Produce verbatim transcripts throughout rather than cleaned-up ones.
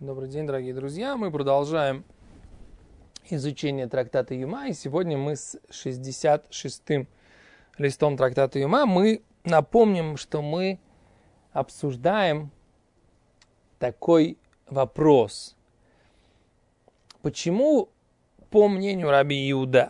Добрый день, дорогие друзья. Мы продолжаем изучение трактата Юма, и сегодня мы с шестьдесят шестым листом трактата Юма. Мы напомним, что мы обсуждаем такой вопрос. Почему, по мнению раби Иуда,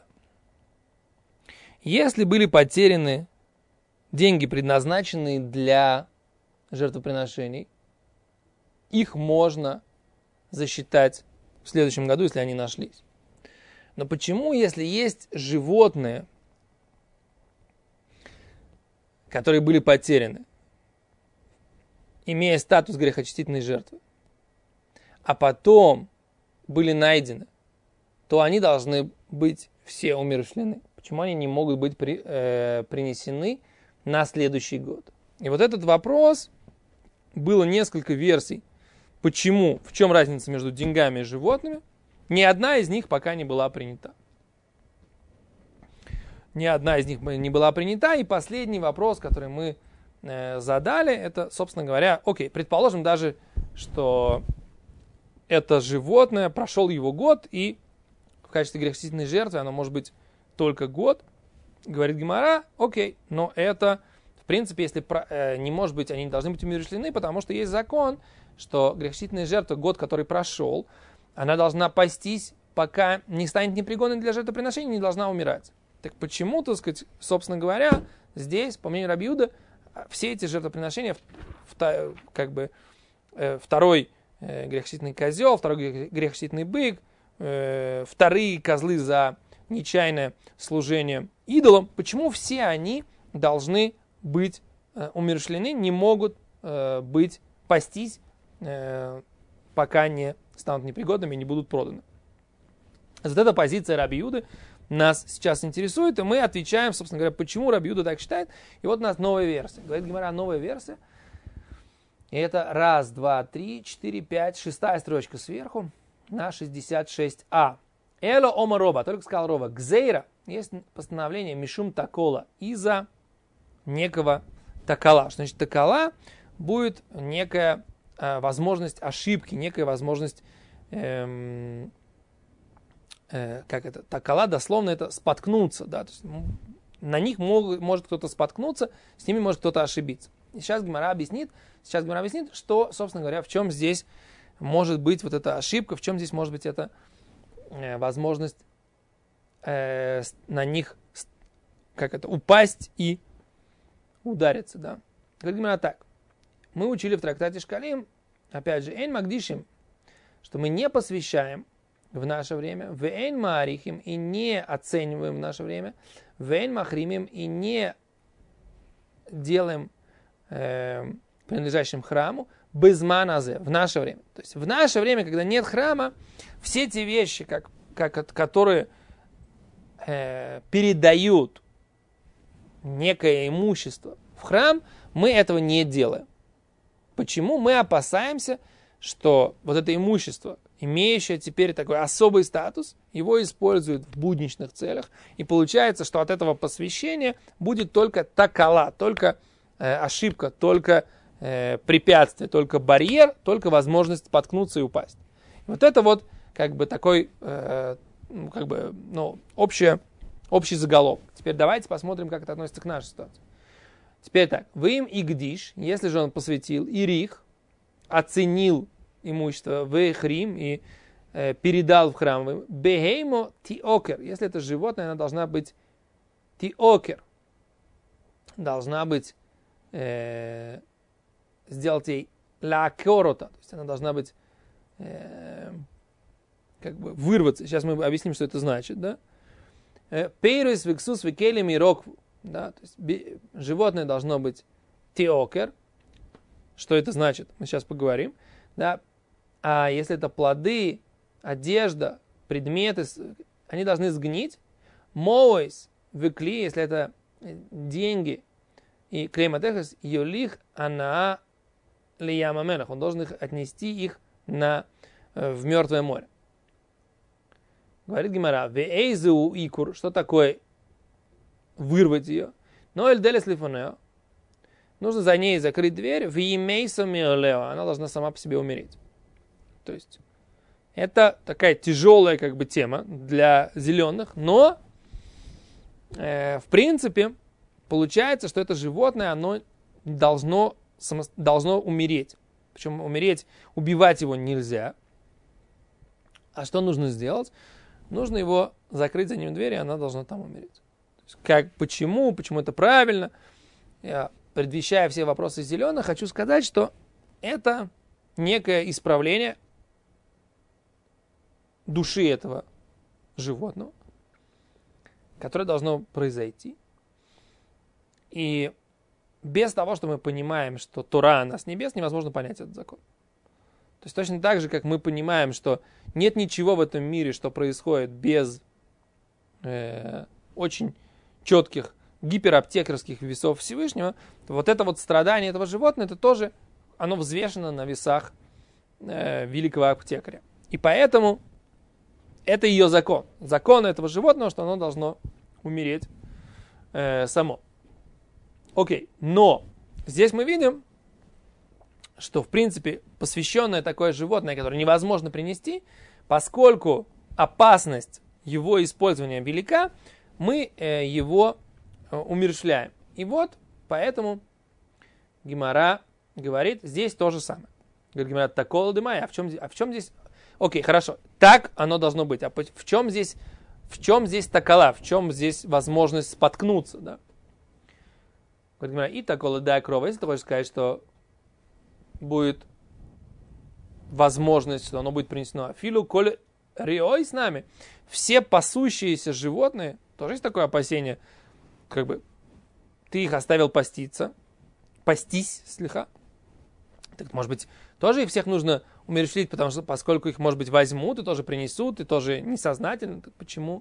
если были потеряны деньги, предназначенные для жертвоприношений, их можно засчитать в следующем году, если они нашлись. Но почему, если есть животные, которые были потеряны, имея статус грехочистительной жертвы, а потом были найдены, то они должны быть все умерщвлены? Почему они не могут быть при, э, принесены на следующий год? И вот этот вопрос, было несколько версий. Почему? В чем разница между деньгами и животными? Ни одна из них пока не была принята. Ни одна из них не была принята. И последний вопрос, который мы э, задали, это, собственно говоря, окей, предположим даже, что это животное, прошел его год, и в качестве грехочистительной жертвы оно может быть только год. Говорит Гемара, окей, но это, в принципе, если э, не может быть, они не должны быть умерщвлены, потому что есть закон, что грехочистительная жертва, год, который прошел, она должна пастись, пока не станет непригодной для жертвоприношения, не должна умирать. Так почему, так сказать, собственно говоря, здесь, по мнению раби Иуды, все эти жертвоприношения, как бы второй грехочистительный козел, второй грехочистительный бык, вторые козлы за нечаянное служение идолам, почему все они должны быть умерщвлены, не могут быть пастись, пока не станут непригодными и не будут проданы. Вот эта позиция раби Иуды нас сейчас интересует, и мы отвечаем, собственно говоря, почему раби Иуда так считает. И вот у нас новая версия. Говорит Гемара, новая версия. И это раз, два, три, четыре, пять, шестая строчка сверху на шестьдесят шесть а. Эло ома роба, только сказал роба. Гзейра, есть постановление мишум такола, из-за некого такала. Что значит такала? Будет некая возможность ошибки, некая возможность, эм, э, как это, такала, дословно это споткнуться, да, то есть на них мог, может кто-то споткнуться, с ними может кто-то ошибиться. И сейчас Гемара объяснит, сейчас Гемара объяснит, что, собственно говоря, в чем здесь может быть вот эта ошибка, в чем здесь может быть эта э, возможность э, на них, как это, упасть и удариться, да. Говорит Гемара так. Мы учили в трактате Шкалим, опять же, «Эйн магдишим», что мы не посвящаем в наше время, «Вэйн маарихим» и не оцениваем в наше время, «Вэйн махримим» и не делаем э, принадлежащим храму, «Безман азе» в наше время. То есть в наше время, когда нет храма, все те вещи, как, как, которые э, передают некое имущество в храм, мы этого не делаем. Почему? Мы опасаемся, что вот это имущество, имеющее теперь такой особый статус, его используют в будничных целях, и получается, что от этого посвящения будет только такала, только э, ошибка, только э, препятствие, только барьер, только возможность споткнуться и упасть. Вот это вот как бы такой, э, как бы, ну, общее, общий заголовок. Теперь давайте посмотрим, как это относится к нашей ситуации. Теперь так, вы им игдиш, если же он посвятил, ирих, оценил имущество, вехрим и э, передал в храм, бехеймо тиокер, если это животное, она должна быть тиокер, должна быть, э, сделать ей лакорота, то есть она должна быть, э, как бы вырваться, сейчас мы объясним, что это значит, да, пейрус вексус векелем и рокву. Да, то есть би, животное должно быть теокер. Что это значит? Мы сейчас поговорим. Да. А если это плоды, одежда, предметы, они должны сгнить. Моуэйс векли, если это деньги и клейматехас, юлих ана лиямаменах. Он должен их отнести их на, в Мертвое море. Говорит Гемара, веэйзу икур, что такое вырвать ее. Но эльделес лифонео, нужно за ней закрыть дверь, в имейсо миолео, она должна сама по себе умереть. То есть это такая тяжелая как бы тема для зеленых, но э, в принципе получается, что это животное, оно должно, само, должно умереть. Причем умереть, убивать его нельзя. А что нужно сделать? Нужно его закрыть за ним дверь, и она должна там умереть. То есть, как, почему, почему это правильно? Я, предвещая все вопросы зеленых, хочу сказать, что это некое исправление души этого животного, которое должно произойти. И без того, что мы понимаем, что Тора, она с небес, невозможно понять этот закон. То есть точно так же, как мы понимаем, что нет ничего в этом мире, что происходит без э, очень четких гипераптекерских весов Всевышнего, то вот это вот страдание этого животного, это тоже, оно взвешено на весах э, великого аптекаря. И поэтому это ее закон. Закон этого животного, что оно должно умереть э, само. Окей, но здесь мы видим, что в принципе посвященное такое животное, которое невозможно принести, поскольку опасность его использования велика, мы э, его э, умерщвляем. И вот поэтому Гемара говорит, здесь то же самое. Говорит Гемара, такого дымая, а в чем, а в чем здесь... Окей, хорошо, так оно должно быть. А в чем здесь, в чем здесь такала, в чем здесь возможность споткнуться, да? Говорит, и такого да крова. Если ты хочешь сказать, что будет возможность, что оно будет принесено. Филу коль риой с нами. Все пасущиеся животные, тоже есть такое опасение, как бы ты их оставил паститься, пастись, слегка. Так, может быть, тоже их всех нужно умерщвлять, потому что, поскольку их, может быть, возьмут и тоже принесут, и тоже несознательно. Так почему?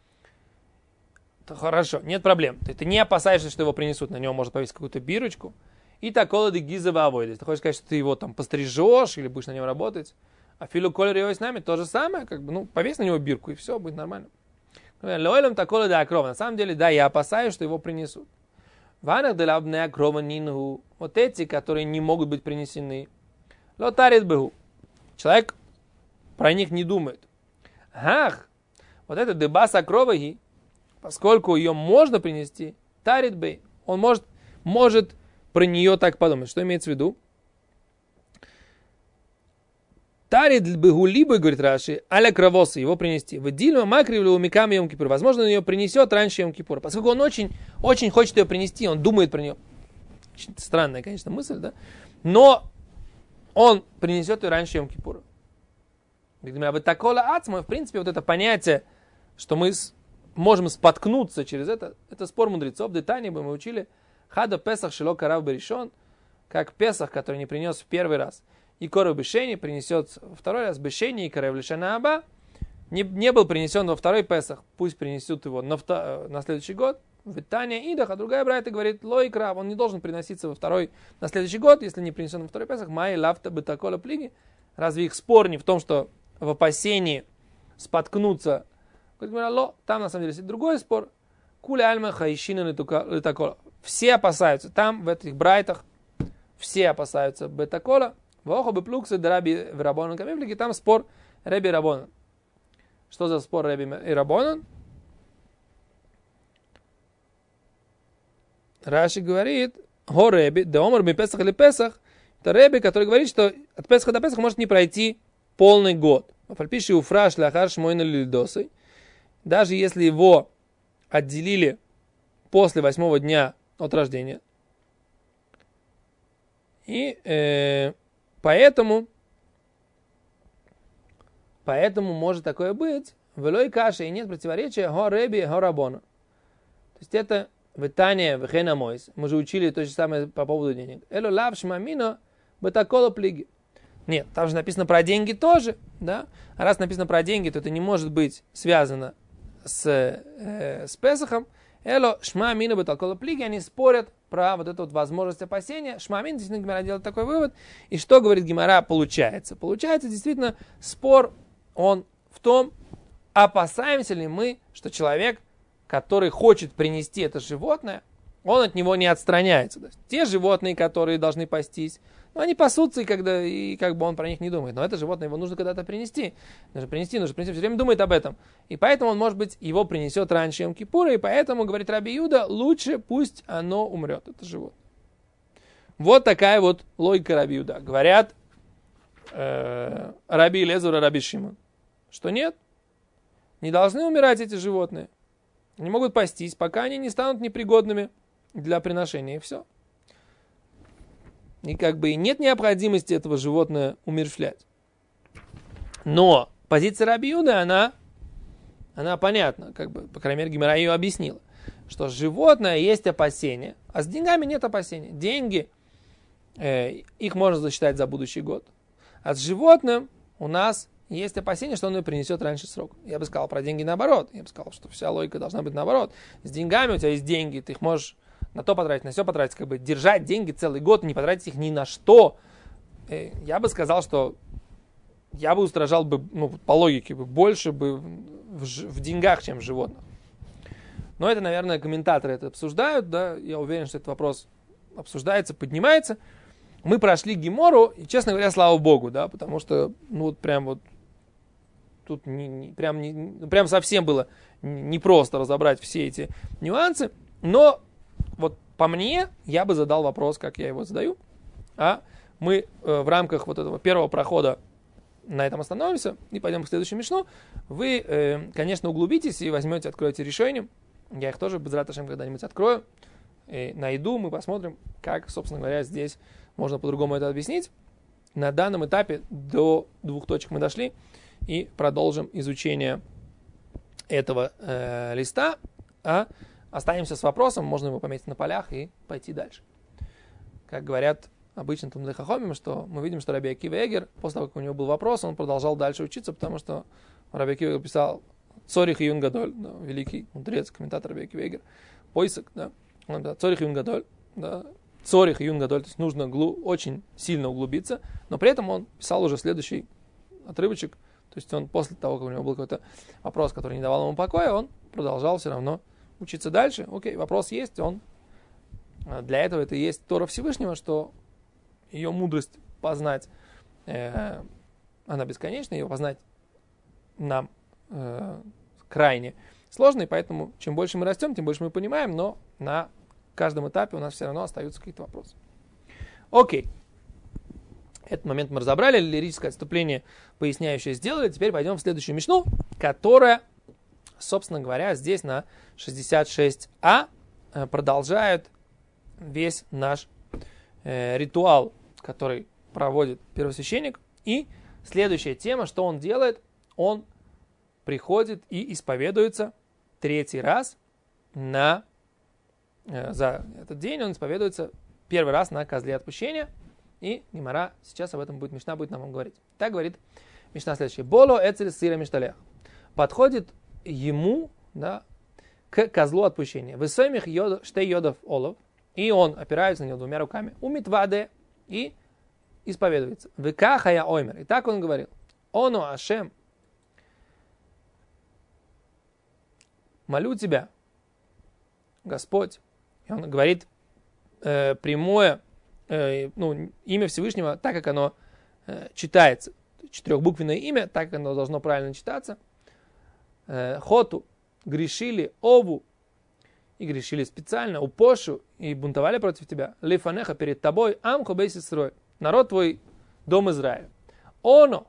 То хорошо, нет проблем. Ты, ты не опасаешься, что его принесут, на него может повесить какую-то бирочку. И такого де гизова авойдес. Ты хочешь сказать, что ты его там пострижешь или будешь на нем работать. А филу колер с нами то же самое, как бы, ну, повесь на него бирку, и все, будет нормально. Лойлем такого де акрова. На самом деле, да, я опасаюсь, что его принесут. Ванах де лабне акрова нинху. Вот эти, которые не могут быть принесены. Лотарит бегу. Человек про них не думает. Ах, вот это дебас акроваги, поскольку ее можно принести, тарит бей, он может, может про нее так подумать. Что имеется в виду? Тарит бегу либо, говорит Раши, аля кровосы, его принести. В дильма макривлю умикам Йом Кипур. Возможно, он ее принесет раньше Йом Кипура. Поскольку он очень, очень хочет ее принести, он думает про нее. Очень странная, конечно, мысль, да? Но он принесет ее раньше Йом Кипура. В принципе, вот это понятие, что мы можем споткнуться через это, это спор мудрецов. Детани бы мы учили. Хада Песах шело карав беришон, как Песах, который не принес в первый раз. И коров бешени принесет второй раз бешени, и карав лишана аба не, не был принесен во второй Песах. Пусть принесут его на, втор, на следующий год. В Итане Идах, а другая брайта говорит, лой крав, он не должен приноситься во второй, на следующий год, если не принесен во второй Песах. Май лафта бетакола плиги. Разве их спор не в том, что в опасении споткнуться? Там на самом деле есть другой спор. Куля альма хаишина летакола. Все опасаются. Там, в этих брайтах, все опасаются бетакола. Вохо бы плуксы драби в Рабонан камевлики. Там спор Реби Рабонан. Что за спор Реби и Рабонан? Раши говорит, го Реби, да омар ми Песах или Песах. Это Реби, который говорит, что от Песаха до Песаха может не пройти полный год. Фальпиши уфраш ляхар шмойна лильдосой. Даже если его отделили после восьмого дня от рождения. И э, поэтому, поэтому может такое быть. Велой каши, и нет противоречия го Реби, го Рабона. То есть это в Итане, в Хенамойс. Мы же учили то же самое по поводу денег. Эло лав шмамино бетакола плиги. Нет, там же написано про деньги тоже, да? А раз написано про деньги, то это не может быть связано с, э, с Песахом. Эло шмамино бетакола плиги. Они спорят про вот эту вот возможность опасения. Шмамин, действительно, Гемара делает такой вывод. И что говорит Гемара? Получается. Получается, действительно, спор, он в том, опасаемся ли мы, что человек, который хочет принести это животное, он от него не отстраняется. То есть те животные, которые должны пастись, Ну, они пасутся, и, когда, и как бы он про них не думает. Но это животное его нужно когда-то принести. Нужно принести, нужно принести, все время думает об этом. И поэтому он, может быть, его принесет раньше Йом-Кипура, и поэтому, говорит Раби Юда, лучше пусть оно умрет, это животное. Вот такая вот логика Раби Юда. Говорят э, Раби Элиэзер и Раби Шимон, что нет, не должны умирать эти животные. Они могут пастись, пока они не станут непригодными для приношения, и все. И как бы и нет необходимости этого животное умерщвлять. Но позиция Раби Юды, она, она понятна, как бы, по крайней мере, Гемара ее объяснила, что животное есть опасение, а с деньгами нет опасения. Деньги, э, их можно засчитать за будущий год. А с животным у нас есть опасение, что он ее принесет раньше срока. Я бы сказал про деньги наоборот. Я бы сказал, что вся логика должна быть наоборот. С деньгами у тебя есть деньги, ты их можешь на то потратить, на все потратить, как бы держать деньги целый год, не потратить их ни на что. Я бы сказал, что я бы устражал бы, ну, по логике, бы, больше бы в, в деньгах, чем в животных. Но это, наверное, комментаторы это обсуждают, да, я уверен, что этот вопрос обсуждается, поднимается. Мы прошли Гемору, и, честно говоря, слава Богу, да, потому что, ну, вот прям вот тут не, не, прям, не, прям совсем было непросто разобрать все эти нюансы, но вот по мне, я бы задал вопрос, как я его задаю, а мы э, в рамках вот этого первого прохода на этом остановимся и пойдем к следующему мишну. Вы, э, конечно, углубитесь и возьмете, откроете решение. Я их тоже, безрат Ашем, когда-нибудь открою, и найду, мы посмотрим, как, собственно говоря, здесь можно по-другому это объяснить. На данном этапе до двух точек мы дошли и продолжим изучение этого э, листа, а останемся с вопросом, можно его пометить на полях и пойти дальше. Как говорят обычно Талмидей Хахомим, что мы видим, что Раби Акива Эгер, после того, как у него был вопрос, он продолжал дальше учиться, потому что Раби Акива Эгер писал Цорих и Юн Гадоль, да, великий мудрец, комментатор Раби Акива Эгер, Пойсак, да, он да, Цорих и Юн Гадоль, да, Цорих и Юн Гадоль, то есть нужно глу, очень сильно углубиться, но при этом он писал уже следующий отрывочек, то есть он после того, как у него был какой-то вопрос, который не давал ему покоя, он продолжал все равно учиться дальше. Окей, вопрос есть, он для этого это и есть Тора Всевышнего, что ее мудрость познать, э, она бесконечна, ее познать нам э, крайне сложно, и поэтому чем больше мы растем, тем больше мы понимаем, но на каждом этапе у нас все равно остаются какие-то вопросы. Окей. Этот момент мы разобрали, лирическое отступление поясняющее сделали. Теперь пойдем в следующую мишну, которая, собственно говоря, здесь на шестьдесят шесть а продолжает весь наш э, ритуал, который проводит первосвященник. И следующая тема, что он делает, он приходит и исповедуется третий раз на, э, за этот день, он исповедуется первый раз на козле отпущения. И Гемара сейчас об этом будет, Мишна будет нам говорить. Так говорит Мишна следующая. Боло эцель сира мишталех. Подходит ему, да, к козлу отпущения. Высомих йод, штей йодов олов. И он опирается на него двумя руками. Умит ваде. И исповедуется. Векахая оймер. И так он говорил. Оно Ашем. Молю тебя, Господь. И он говорит э, прямое, э, ну, имя Всевышнего, так как оно э, читается. Четырехбуквенное имя, так как оно должно правильно читаться. Э, хоту. Грешили, ову, и грешили специально, упошу, и бунтовали против тебя, лифанеха перед тобой, амхо бейс Исроэль, народ твой, дом Израиля. Оно,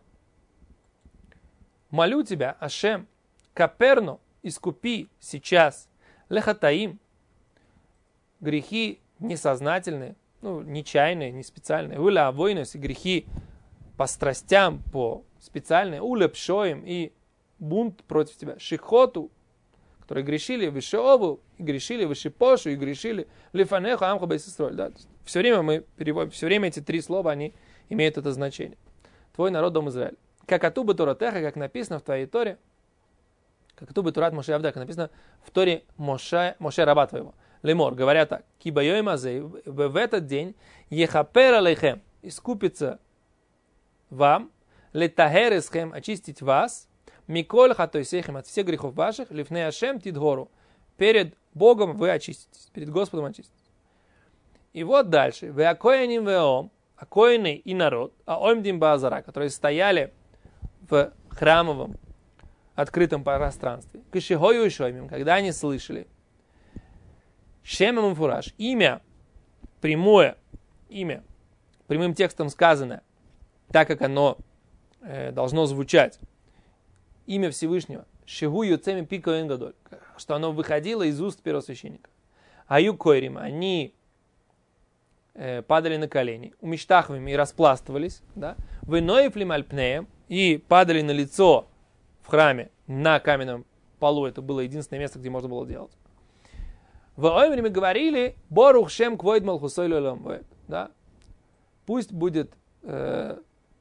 молю тебя, Ашем, каперно, искупи сейчас, лехатаим, грехи несознательные, ну, нечаянные, не специальные, уля авойнос, и грехи по страстям, по специальные, уля пшоим, и бунт против тебя, шихоту, которые грешили в Ишеову, и грешили в Ишепошу, и грешили в Лифанеху, Амху бейс Исроэль. Да? Все время мы переводим, все время эти три слова, они имеют это значение. Твой народ, дом Израиль. Как атубы Торатеха, как написано в твоей Торе, как атубы Турат Моше Авда, как написано в Торе Моше, Моше раба твоего. Лемор, говоря так, кибайой мазей, в этот день, ехапер алейхем, искупится вам, летахер исхем, очистить вас, Миколь хатойсехим, от всех грехов ваших, лифней Ашем тидгору. Перед Богом вы очиститесь, перед Господом очиститесь. И вот дальше. Веакояним веом, а коины и народ, а омдим базара, которые стояли в храмовом открытом пространстве, кишихою и шоймим, когда они слышали, шемем фураж, имя, прямое имя, прямым текстом сказано, так как оно э, должно звучать, имя Всевышнего, шигу юцеми пикоэн гадоль, что оно выходило из уст первосвященника. Аю койрим, они э, падали на колени, умиштахвами и распластывались, да, выноефлим альпнеем, и падали на лицо в храме на каменном полу. Это было единственное место, где можно было делать. В Оймере мы говорили, Борух Шем Квойд Малхусой Лолам, да, пусть будет э,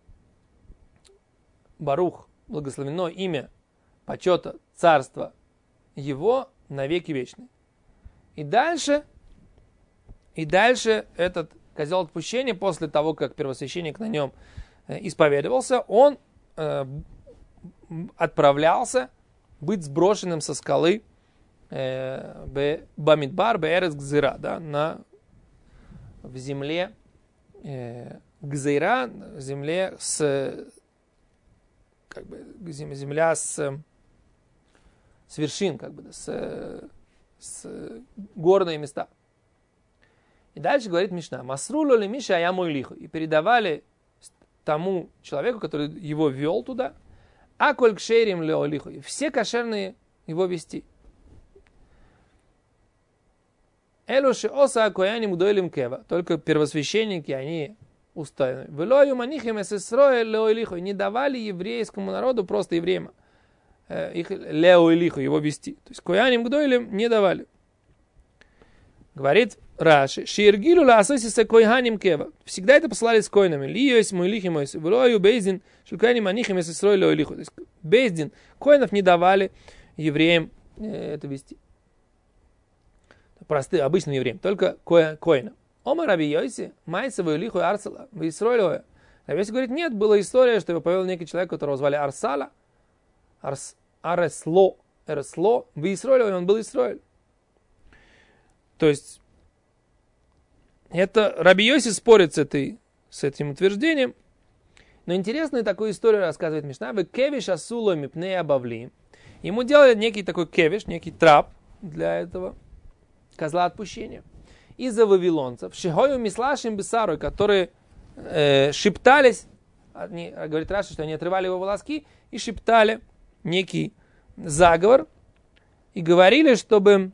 Барух, благословено имя почета царства его на веки вечные. И дальше, и дальше этот козел отпущения, после того, как первосвященник на нем э, исповедовался, он э, отправлялся быть сброшенным со скалы э, Бамидбар, Беэрес Гзира, да, на, в земле э, Гзира, в земле с, как бы, земля с, с вершин, как бы, с, с горные места. И дальше говорит Мишна, Масрулу ли Миша, а я мой лиху. И передавали тому человеку, который его вел туда, а коль кшерим лео лиху. И все кошерные его вести. Элуши оса акояним гдойлим кева. Только первосвященники, они уставлены. Велою манихим эсэсроэ лео лиху. Не давали еврейскому народу, просто евреям, их лео лиху, его вести. То есть кояним гдойлим не давали. Говорит Раши, шиергилу лаасосиса койханим кева. Всегда это посылали с коинами. Лиёйс мой лихи мой. Велою бейздин шелкайним анихим эсэсроэ лео лиху. То есть бейздин, коинов не давали евреям это вести. Простым, обычным евреям, только коинам. Ома Раби Йоси, майцевую лиху Арсала, в Исроилове. Раби Йоси говорит, нет, была история, что его повел некий человек, которого звали Арсала, Арс, Аресло, Аресло, в Исроилове он был Исроиль. То есть, это Раби Йоси спорит с, этой, с этим утверждением. Но интересную такую историю рассказывает Мишна. Вы кевиш асуло мипнея бавли. Ему делали некий такой кевиш, некий трап для этого козла отпущения. Из-за вавилонцев, шихою мислашим бесарой, которые э, шептались, они, говорит Раши, что они отрывали его волоски и шептали некий заговор и говорили, чтобы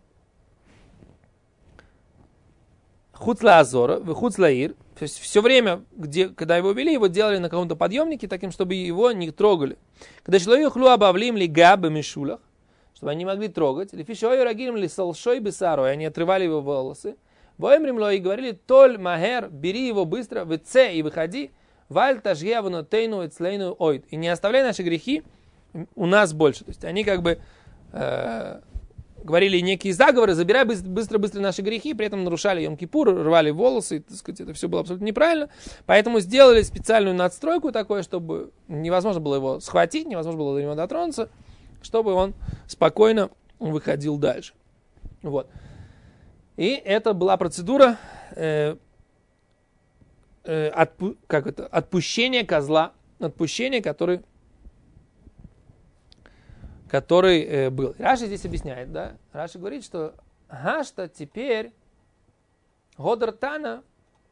хуцла азора, хуцла ир, то есть все время, где, когда его вели, его делали на каком-то подъемнике, таким, чтобы его не трогали. Когда человек хлу обавлим ли габы мишулах, чтобы они не могли трогать, или фишою рагирим ли салшой бесарой, они отрывали его волосы, воемрим ло и говорили, толь махер, бери его быстро, вце и выходи, валь тажгевану тейну эцлейну ойд, и не оставляй наши грехи у нас больше. То есть они как бы э, говорили некие заговоры, забирай быстро-быстро наши грехи, при этом нарушали Йом-Кипур, рвали волосы, и, так сказать, это все было абсолютно неправильно. Поэтому сделали специальную надстройку такую, чтобы невозможно было его схватить, невозможно было до него дотронуться, чтобы он спокойно выходил дальше. Вот. И это была процедура э, э, отпу, как это, отпущения козла, отпущения, который, который э, был. Раши здесь объясняет, да? Раши говорит, что гашта теперь Годер Тана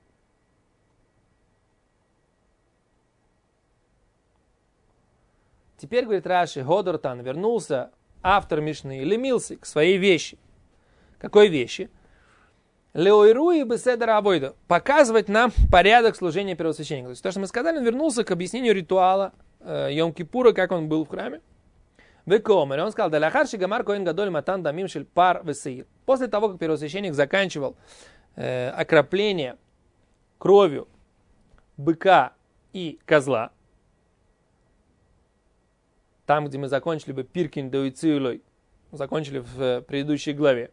теперь, говорит Раши, Годер Тана вернулся автор Мишны и лемился к своей вещи. Какой вещи? Леойруи беседера абойда. Показывать нам порядок служения первосвященника. То есть то, что мы сказали, он вернулся к объяснению ритуала э, Йом-Кипура, как он был в храме. Векомер. Он сказал, даляхарши гамар коэн гадоль матан дамим шель пар весеир. После того, как первосвященник заканчивал э, окропление кровью быка и козла, там, где мы закончили бы пиркин доицилой, закончили в предыдущей главе.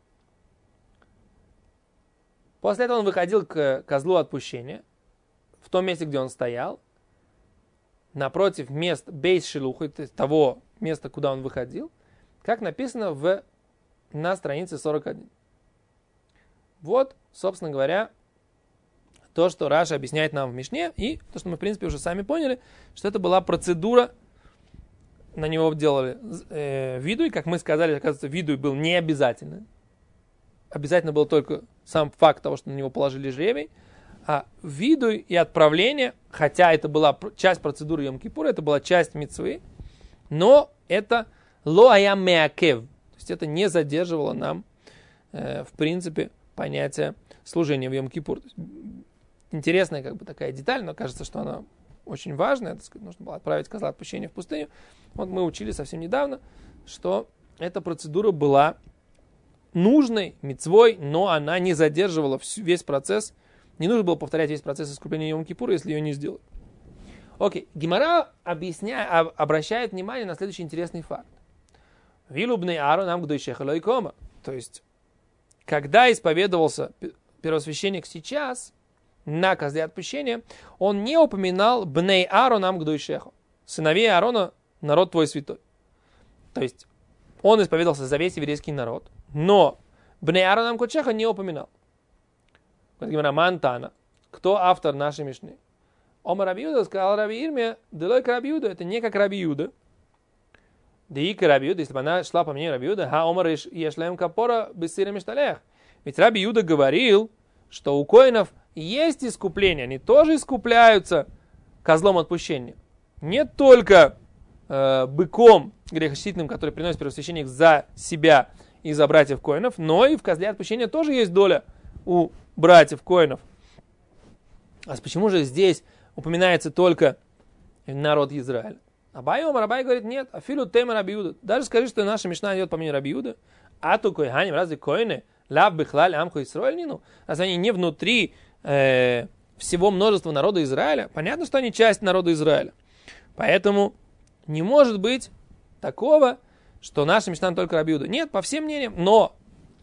После этого он выходил к козлу отпущения, в том месте, где он стоял, напротив мест бейс-шелуха, то есть того места, куда он выходил, как написано в, на странице сорок один. Вот, собственно говоря, то, что Раша объясняет нам в Мишне, и то, что мы, в принципе, уже сами поняли, что это была процедура, на него делали э, видуй, как мы сказали, оказывается, видуй был не обязательный. Обязательно был только сам факт того, что на него положили жребий, а видуй и отправление, хотя это была часть процедуры Йом-Кипура, это была часть мицвы, но это ло аям меакев, то есть это не задерживало нам, э, в принципе, понятие служения в Йом-Кипур. Интересная как бы такая деталь, но кажется, что она очень важная. Так сказать, нужно было отправить козла отпущения в пустыню. Вот мы учили совсем недавно, что эта процедура была нужной, мицвой, но она не задерживала весь процесс. Не нужно было повторять весь процесс искупления Йом-Кипура, если ее не сделать. Окей, Гемара объясняет, обращает внимание на следующий интересный факт. Вилубный Аарон нам гдойшеха лойкома. То есть, когда исповедовался первосвященник сейчас на козле отпущения, он не упоминал бней Ааронам гдойшеху, сыновей Аарона, народ твой святой. То есть, он исповедовался за весь еврейский народ, но бней Ааронам гдойшеха не упоминал. Мантана. Кто автор нашей Мишны? Омар Раби Юда сказал Раби Ирме, делой к Раби Юда, это не как Раби Юда. Да и к Раби Юда, если бы она шла по мнению Раби Юда, ха Омар ешлем капора бессира мишталех. Ведь Раби Юда говорил, что у коинов есть искупление, они тоже искупляются козлом отпущения. Не только э, быком грехочистительным, который приносит первосвященник за себя и за братьев коинов, но и в козле отпущения тоже есть доля у братьев коинов. А почему же здесь упоминается только народ Израиля? Абай Омар, Абай говорит, нет, афилу тема Раби Юда. Даже скажи, что наша Мишна идет по мнению Раби Юда. А то койханим, разве коины, лав бихлаль амху Исроэльнину? Разве они не внутри э, всего множества народа Израиля? Понятно, что они часть народа Израиля. Поэтому не может быть такого, что наша Мишна только Раби Юда. Нет, по всем мнениям, но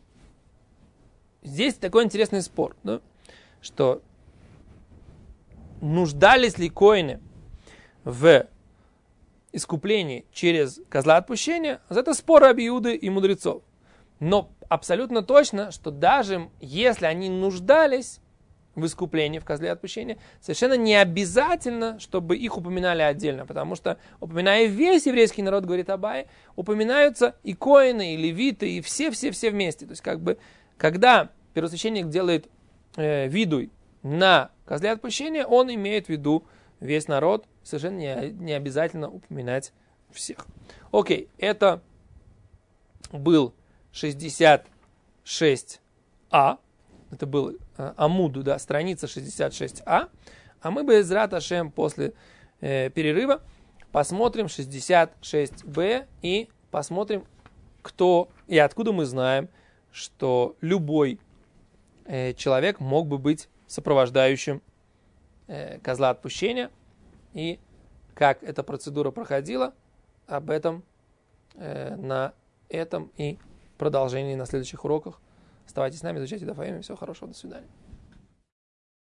здесь такой интересный спор, да? Что нуждались ли коины в искуплении через козла отпущения, это спор Раби Юды и мудрецов. Но абсолютно точно, что даже если они нуждались в искуплении, в козле отпущения, совершенно не обязательно, чтобы их упоминали отдельно, потому что, упоминая весь еврейский народ, говорит Абай, упоминаются и коины, и левиты, и все-все-все вместе. То есть, как бы, когда первосвященник делает э, видуй на козле отпущения, он имеет в виду весь народ, совершенно не, не обязательно упоминать всех. Окей, это был шестьдесят шесть а, это был э, Амуду, да, страница шестьдесят шесть а, а мы Бе'эзрат Ашем после э, перерыва посмотрим шестьдесят шесть бэ и посмотрим, кто и откуда мы знаем, что любой э, человек мог бы быть сопровождающим э, козла отпущения, и как эта процедура проходила, об этом э, на этом и продолжении на следующих уроках. Оставайтесь с нами, изучайте Даф Йоми. Всего хорошего, до свидания.